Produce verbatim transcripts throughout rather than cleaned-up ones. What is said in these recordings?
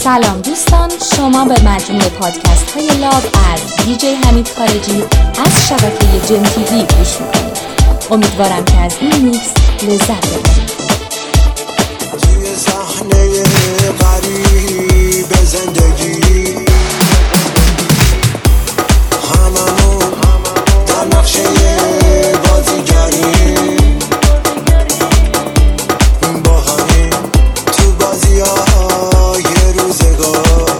سلام دوستان، شما به مجموعه پادکست های لاب از دیجی حمید خارجی از شبکه جن تیوی گوش میکنید. امیدوارم که از این میکس لذت ببرید. توی صحنه غریب زندگی هممون در نقشه بازیگری با همین تو بازی های روزگار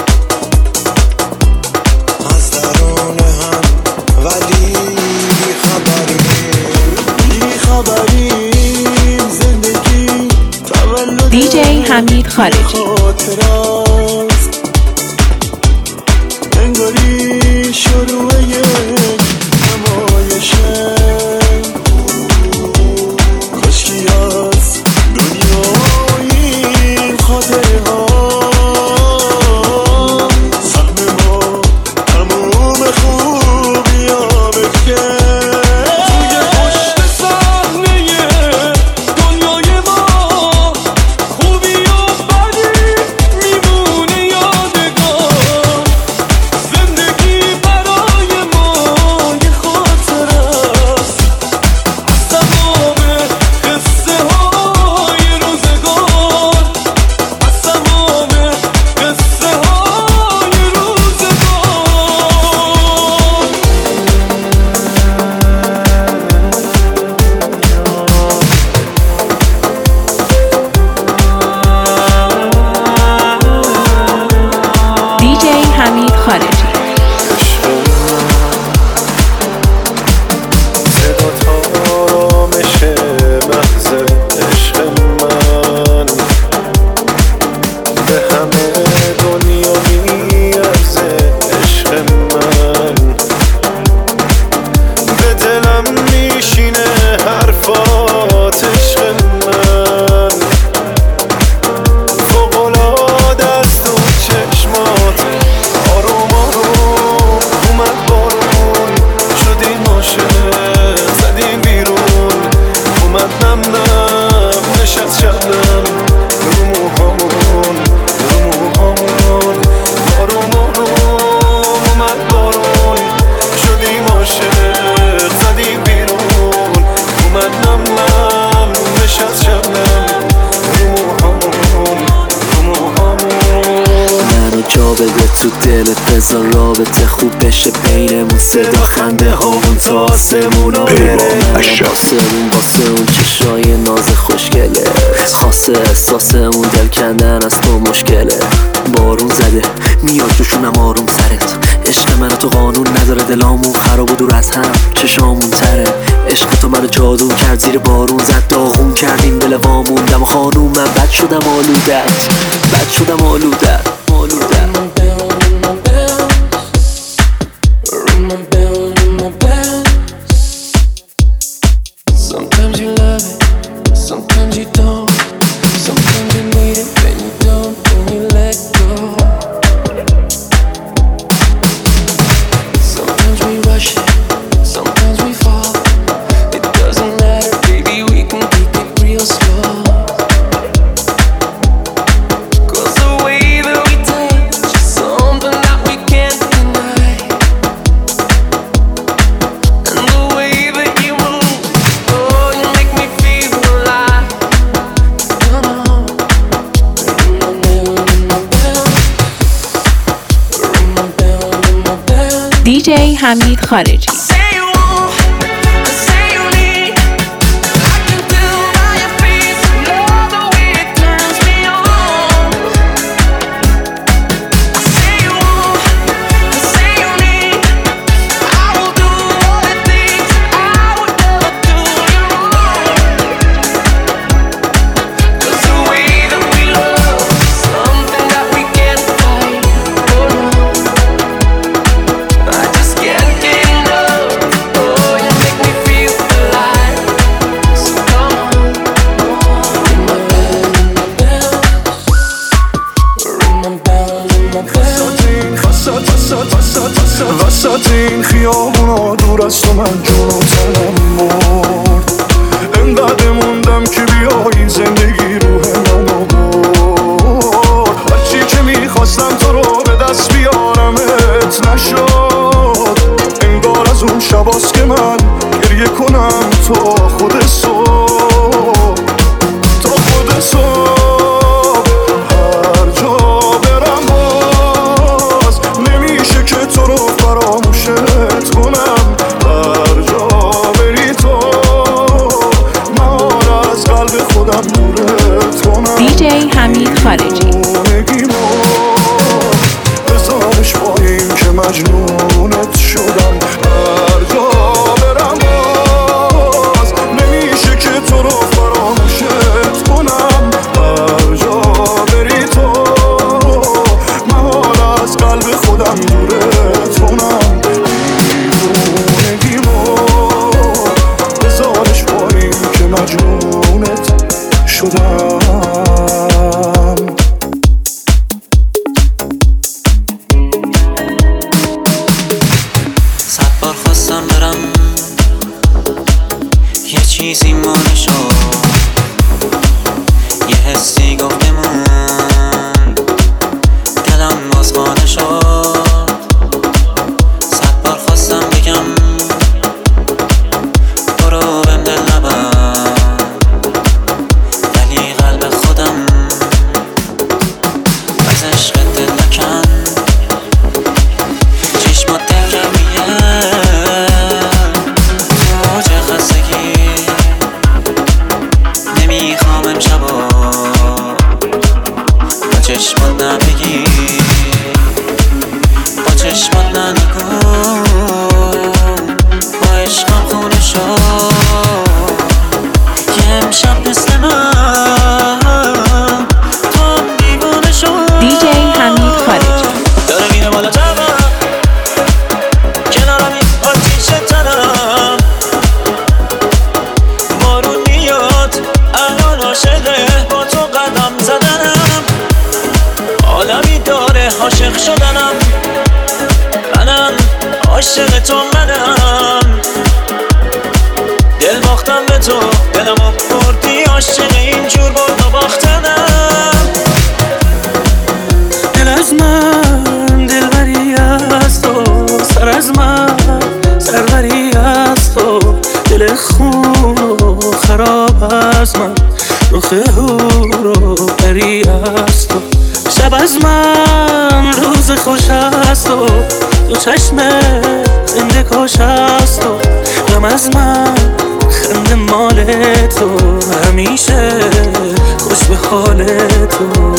از درون هم ولی بی خبریم بی خبریم زندگی تولد دیجی حمید خارجی انگاری شروع یک نمایشه کاشکی از دنیای این خاطره ها سهم ما تموم خوبی ها بکن توی پشت صحنه دنیای ما خوبی و بدی میمونه یادگار زندگی برای ما یه خاطره است از تمام قصه های روزگار از تمام قصه های روزگار دیجی حمید خارجی. صدا تارامش محض عشق من به همه دنیا میارزه عشق من به دلم میشینه حرفات عشق من فوق‌العاده است تو چشمات آروم آروم اومد بارون شدیم عاشق زدیم بیرون اومد نم نم نشست شبنم رو موهامون رو موهامون آروم آروم اومد بارون شدیم عاشق زدیم بیرون اومد نم نم نشست شبنم رو موهامون رو موهامون منو جا بده تو دلت بذار رابطه خوب بشه بینمون صدا خنده هامون تا آسمونا بره منم واسه اون واسه اون چشای ناز خوشگله خاصه احساسمون دل کندن از تو مشکله بارون زده میاد جوشونم آروم سرت عشق من تو قانون نداره دلامون خراب و دور از هم چشامون تره عشق تو منو جادو کرد زیر بارون زد داغون کردیم دل وامون دم خانوم من بد شدم آلودت بد شدم آلودت آلودت Sometimes you love it, sometimes you don't. Sometimes you need it, then you don't, then you let go. Sometimes we rush it, sometimes we fall. It doesn't matter, baby, we can keep it real slow. 'Cause the way that we touch is something that we can't deny. And the way that you move, oh, you make me feel alive. Come on, ring my bell, ring my bell, ring my bell, ring my bell. دیجی حمید خارجی. Say you want, say you need. I can tell by your face, love the way it turns me on. Say you want, say you need. I will do all the things I would never do you wrong. 'Cause the way that we love is something that we can't fight. Oh no, I just can't get enough. Oh, you make me feel alive. So come on, ring my bell, ring my bell, ring my bell, ring my bell. وسط وسط وسط وسط وسط این خیابونا دور از تو من جون و تنم مرد انقدر موندم که بیایی زندگی روح منو برد هرچی که می خارجی. بذارش با این که مجنونت شدم، هر جا برم باز نمیشه که تو رو فراموشت کنم. هر جا بری تو محال از قلب خودم دورت کنم. دیوونگیمو بذارش با این که مجنونت شدم. صد بار خواستم برم یه چیزی مانه شد، یه حسی گفتمون دلم باز خانه شد. صد بار خواستم بگم برو بهم دل نبند، ولی قلب خودم از عشق دل نکن. چشمات دلگرمیه تو اوج خستگی، نمیخوام امشبا با چشمات نبگی، با چشمات ننگو، با عشقم خونه شد. یه امشب مثل من تو هم دیوانه شد. دی جی حمید خارجی. داره میره بالا جواب کنارم این آتیش تنم، بارون میاد الان عاشقه با تو قدم زدنم. عالمی داره عاشق شدنم، منم عاشق تو منم. دل باختم به تو دلمو بردی، عاشق اینجور برد و باختنم. دل از من دلبری از تو، سر از من سروری از تو. دل خون و خراب از من، رخ هور و پری از تو. شب از من روز خوش از تو، تو چشم زنده کاش از تو. غم از من خنده مال تو، همیشه خوش به حال تو.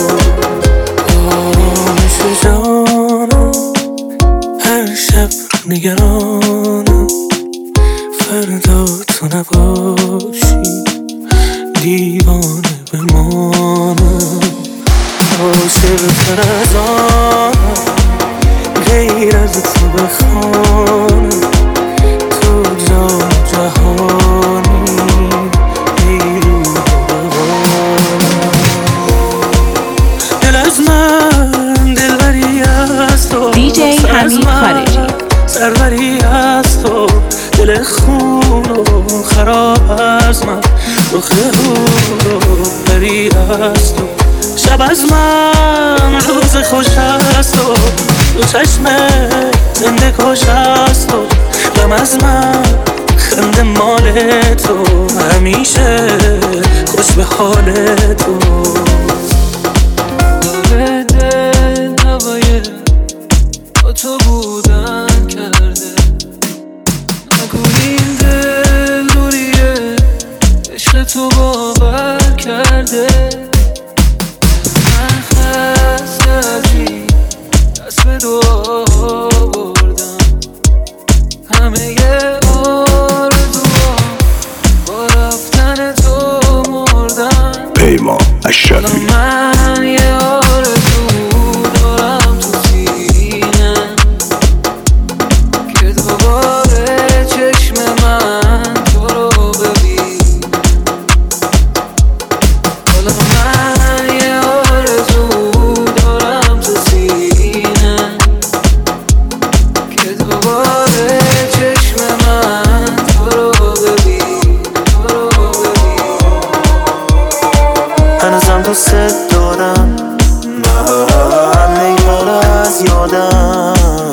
آرامش جانم هر شب نگرانم، فردا تو نباشی دیوانه بمانم. عاشق تر از آنم غیر از تو بخوانم، تو جان جهانی ای روح بوانم. دل از من دلبری از تو، دی جی حمید خارجی. سروری از تو. دل خون و خراب از من، رخ هور و پری از تو. شب از من روز خوش از تو، تو چشم زنده کاش از تو. غم از من خنده مال تو، همیشه خوش به حال تو. دل دل هوای با تو بودن کرده، نگو این دل دوریه عشق تو باور کرده. من خستگی دست به دعا بردم، همه آرزوام با رفتن تو مردم. پیمان اشرفی. من یه آرزو دارم تو سینه که دوباره چشم من تو رو ببین. حالا من یه آرزو دارم تو سینه که دوباره چشم من تو رو ببین، تو رو ببین. هنوزم دوست دارم، همه کارا از یادم.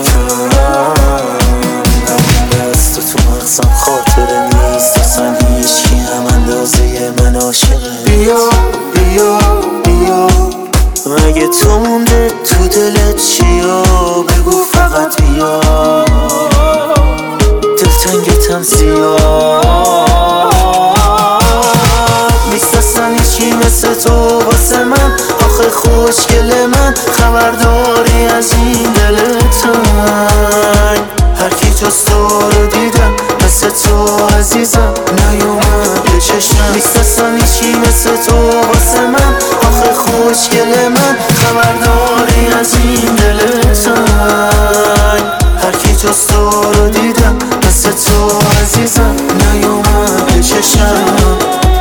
دست تو مغزم خاطره نیست، اصلا هیچکی هم اندازه من عاشقه. بیا بیا بیا، مگه تو مونده تو دلت چیا؟ بگو فقط بیا، دلتنگتم زیاد نیست اصلا هیچی مثل تو واسه من. آخه خوب برداری از این دل تنگ. هر کی جز تو رو دیدم مثل تو عزیزم نیومد به چشم.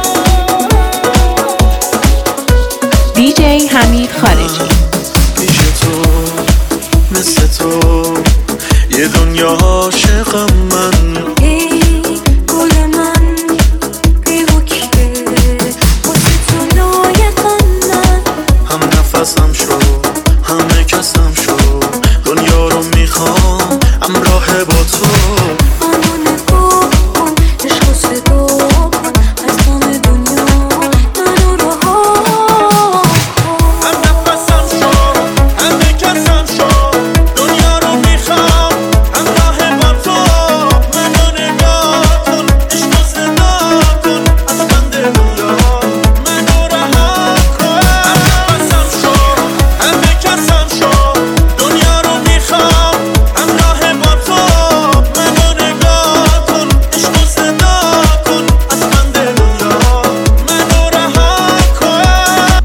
دیجی حمید خارجی. پیش تو مثل تو یه دنیا عاشقم من. ای گل من بی‌وکیه واسه تو لایقم من. هم نفسم شو همه کسم شو دنیا رو میخوام همراه با تو. منو نگاه کن عشق و صدا کن از تمام دنیا منو رها کن. هم نفسم شو همه کسم شو دنیا رو میخوام همراه با تو. منو نگاه کن عشق و صدا کن از بند دنیا منو رها کن. هم نفسم شو همه کسم شو دنیا رو میخوام همراه با تو. منو نگاه کن عشق و صدا کن از بند دنیا منو رها کن.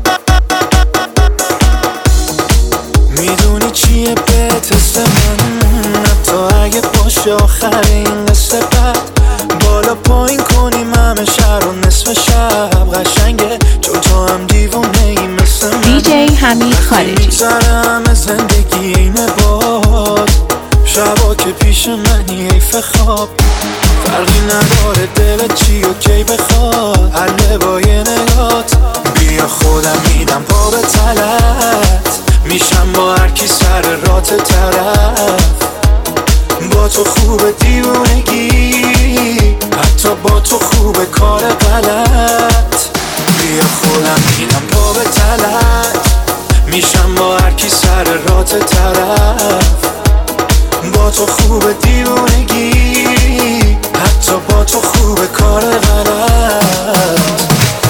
میدونی چیه به تست من حتی اگه باشه آخرین قصه بد. بالا پایین کنیم همه شهر و نصف شب قشنگه چون تو هم دیوونه ای مثل من. دیجی حمید خارجی. میگذره همه زندگی اینه باز شبا که پیش منی حیف خواب. فرقی نداره دلت چی و کی بخواد حله با یه نگات. بیا خودم میدم پا به تلت میشم با هر کی سر رات طرف. با تو خوبه دیوونگی حتی با تو خوبه کار غلط. بیا خودم میدم پا به تلت میشم با هر کی سر رات طرف. با تو خوبه دیوونگی حتی با تو خوبه کار غلط.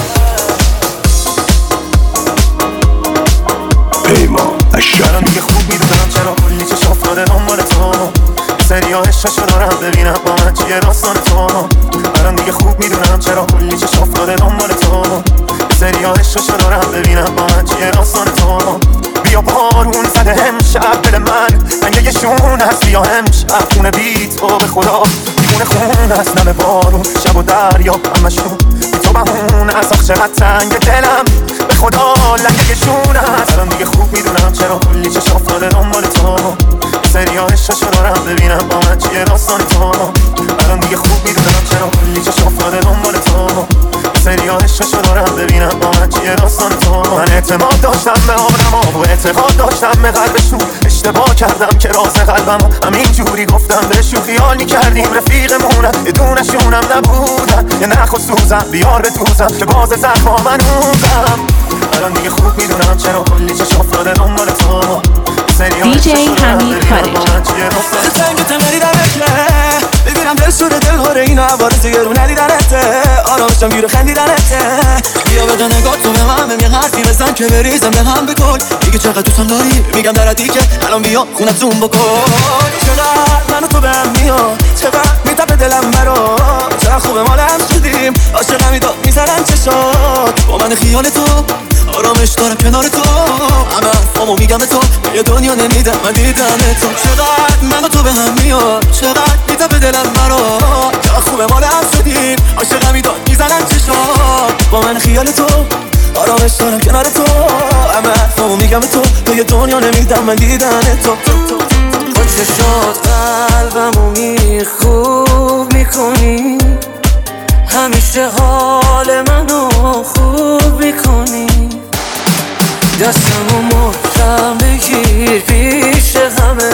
پیمان الان دیگه خوب میدونم چرا کلی چه شافتاده دنبال تو. سری ها عشقشو دارم ببینم با من چیه راستان تو. الان دیگه خوب میدونم چرا کلی چه شافتاده دنبال تو. سری ها عشقشو دارم ببینم با من چیه راستان تو. بیا بارون زده امشب دل من رنگه یه شون هست. بیا امشب خونه بی تو به خدا دیوونه خون هست. نم بارون شب و دریا همشون بی تو بهون هست. آخ چقدر تنگ دلم به خدا لنگه یه شون هست. الان دیگه خوب میدونم چرا کلی چه شافتاده دنبال تو. سری ها عشقشو دارم ببینم با من چیه راستان تو. الان دیگه خوب میدونم چرا کلی چه شافتاده دنبال تو. سری ها عشقشو دارم ببینم با من چیه راستان تو. من اعتماد داشتم به آدم و اعتقاد داشتم به قلبشون. اشتباه کردم که راز قلبم همین جوری گفتم بهشون. خیال میکردیم رفیقمونم یه دونشونم نبودن. یه نخ و سوزم بیار به دوزم که باز زخما من اوزم. الان دیگه خوب میدونم چرا کلی چه شافتاده دنبال تو. دیجی حمید خارجی. زنگ تمری دمته ببینم دل سوره دل هره اینا عوارض گرون ندیدنته. آرامشم گیره خندیدنته. بیا بده نگاه تو به همه یه حرفی بزن که بریزم به هم بکن. دیگه چقدر دوستم داری میگم درتی که الان بیا خونت زوم بکن. چقدر من و تو به هم میاد چقدر میتپه دلم برا. چقدر خوبه مال هم شدیم عاشقم میداد میزنن چشات. با من خیال تو آرامش دارم کنار تو. همه حرفامو میگم به تو یه دنیا نمیدم من دیدن تو. چقدر من و تو به هم میاد چقدر میتپه دلم برا. چقدر خوبه مال هم شدیم عاشقم میداد میزنن چشات. با من خیال تو آرامش دارم کنار تو. همه حرفامو میگم به تو یه دنیا نمیدم من دیدن تو. با چشات قلبمو میخوب میکنی. همیشه حال منو خوب میکنی. دستمو محکم بگیر پیش همه.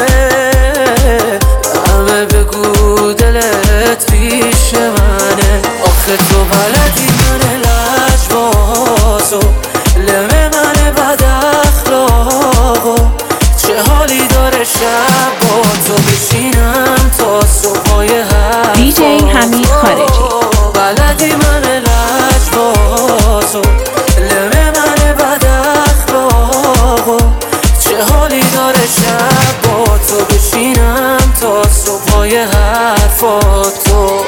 همه بگو دلت پیش منه. آخه تو بلدی من لجبازو لمه من بد اخلاقو. چه حالی داره شب با تو بشینم تا صبحای هر دیجی حمید خارجی. بلدی من لجبازو لمه من بد اخلاقو. چه حالی داره شب با تو بشینم تا صبحای حرفاتو.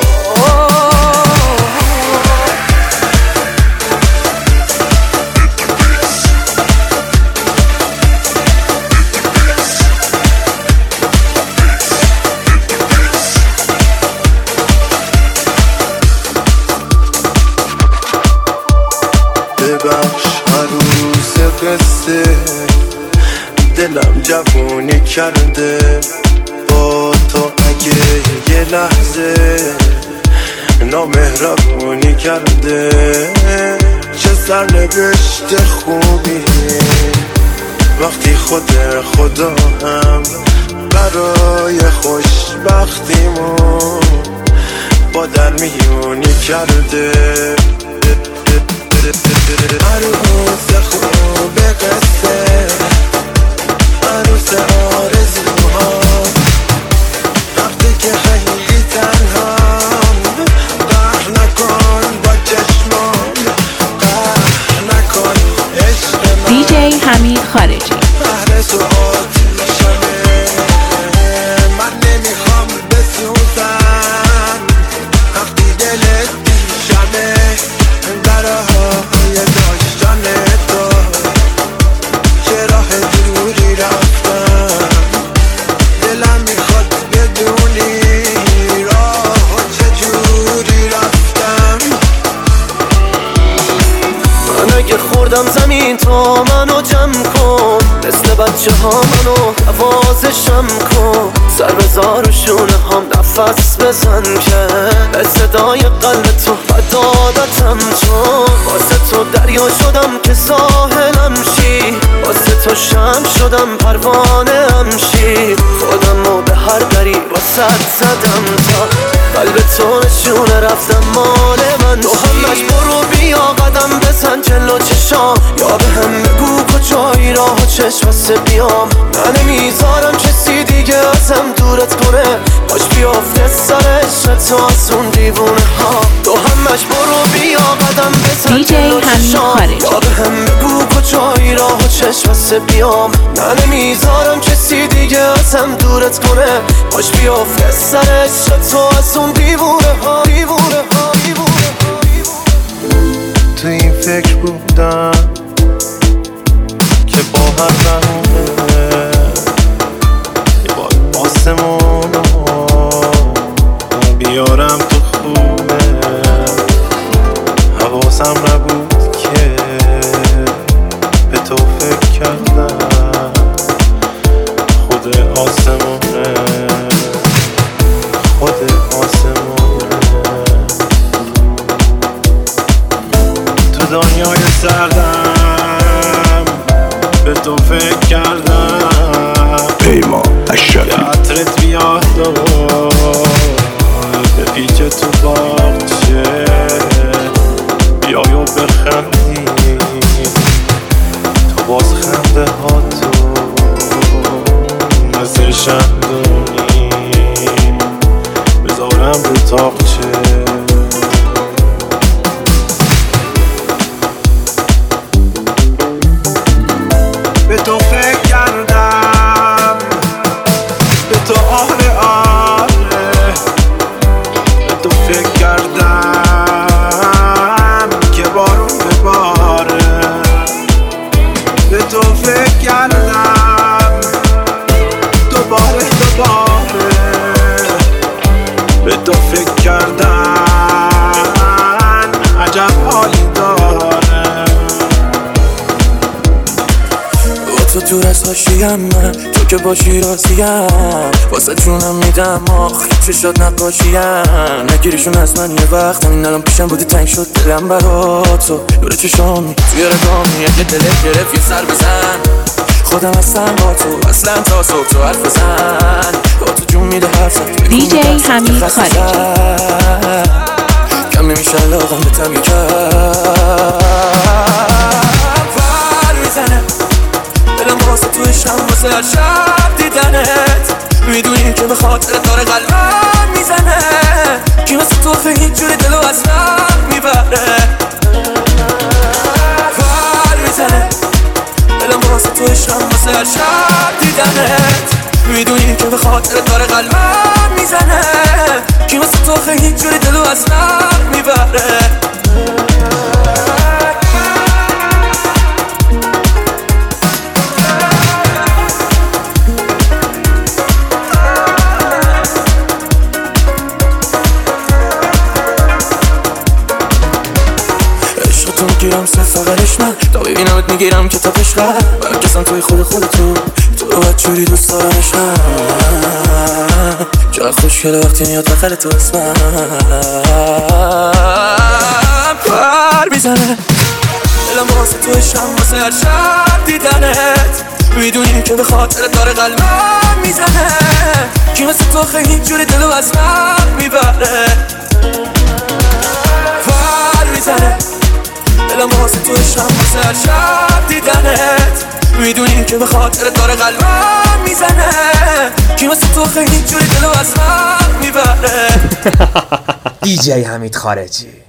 دلم جوونی کرده با تو اگه یه لحظه نامهربونی کرده چه سرنوشت خوبی وقتی خود خدا هم برای خوشبختیمون با در میونی کرده عروس خوب قصه عروس آرزوها وقتی که خیلی تنهام قهر نکن با چشمام قهر نکن عشق من دیجی حمید خارجی بهر تو آتیشمه من نمیخوام بسوزم وقتی دلت پیشمه برای داشتن تو چه راه دوری رفتم دلم میخواد بدونی راه چجوری رفتم من اگه خوردم زمین تو منو جمع کن مثل بچه ها منو نوازشم کن سر بزار و شونه هم نفس بزن که به صدای قلب تو بدادتم چون واسه تو دریا شدم که ساحلم شی واسه تو شم شدم پروانه هم شی خودمو به هر دری واسه زدم تا قلب تو نشونه رفتم مال من تو همش برو بیا قدم بزن جلو چشام یا به هم بگو کجایی راه چشم واسه بیام من نمیذارم کسی دیگه ازم دورت کنه باش بیافته سر عشق تو از اون دیوونه ها تو همش برو بیا قدم بزن دیجی جلو حمید چشام خارجی یا به هم بگو کجایی راه چشم واسه بیام من نمیذارم کسی دیگه ازم دورت کنه باش بیافته سر عشق تو از اون دیوونه ها دیوونه ها دیوونه ها تو این فکر بودم که با هر بهونه یه بار آسمون بیارم تو خونه حواسم نبود که به تو فکر کردم خود آسمونه خود آسمونه تو دنیای سردم به تو فکر کردم پیما اشرفی که عطرت بیاد و به پیچ تو باغچه بیای و بخندی تو باز خنده ها تو مثل شندونی بذارم رو تاقچه به تو فکر کردم به تو آره آره به تو فکر کردم که بارون بباره به تو فکر کردم دوباره دوباره به تو فکر کردم عجب حالی داره تو دور از حاشیم من تو که باشی راضیم واسه جونم میدم آخ چشات نقاشیم نگیریشون از من یه وقت همین الان پیشم بودی تنگ شد دلم برا تو دور چشامی توی رگامی اگه دلت گرفت یه سر بزن خودم هستم با تو اصلا تا صبح تو حرف بزن با تو جون میده حرفت دیجی حمید خارجی کم نمیشه علاقم به تم یکم فر میزنه دلم واسه تو عشقم واسه هر شب دیدنت میدونی که به خاطر داره قلبم میزنه کی واسه تو خیلی هیچ جوری دلو از رب میبره فر میزنه دلم واسه تو عشقم واسه هر شب دیدنت میدونی که به خاطر داره قلبم میزنه کی واسه تو خیلی هیچ جوری دلو از رب میبره میگیرم صرف فقرش من تا ببینمت میگیرم که تا پشقر برکسم توی خود خود تو تو تو بدجوری دوست دارمشم، چقدر خوشگله وقتی میاد بغل تو اسمم پر میزنه دلم واسه توی شم واسه هر شب دیدنت، میدونی که به خاطر داره قلبم میزنه، کی مثل تو خیلی اینجوری دلو از من میبره پر میزنه دلم واسه توی شم واسه هر شب دیدنت، میدونی که به خاطر داره قلبم میزنه، کی مثل تو خیلی اینجوری دلو از من میبره. دی جی حمید خارجی.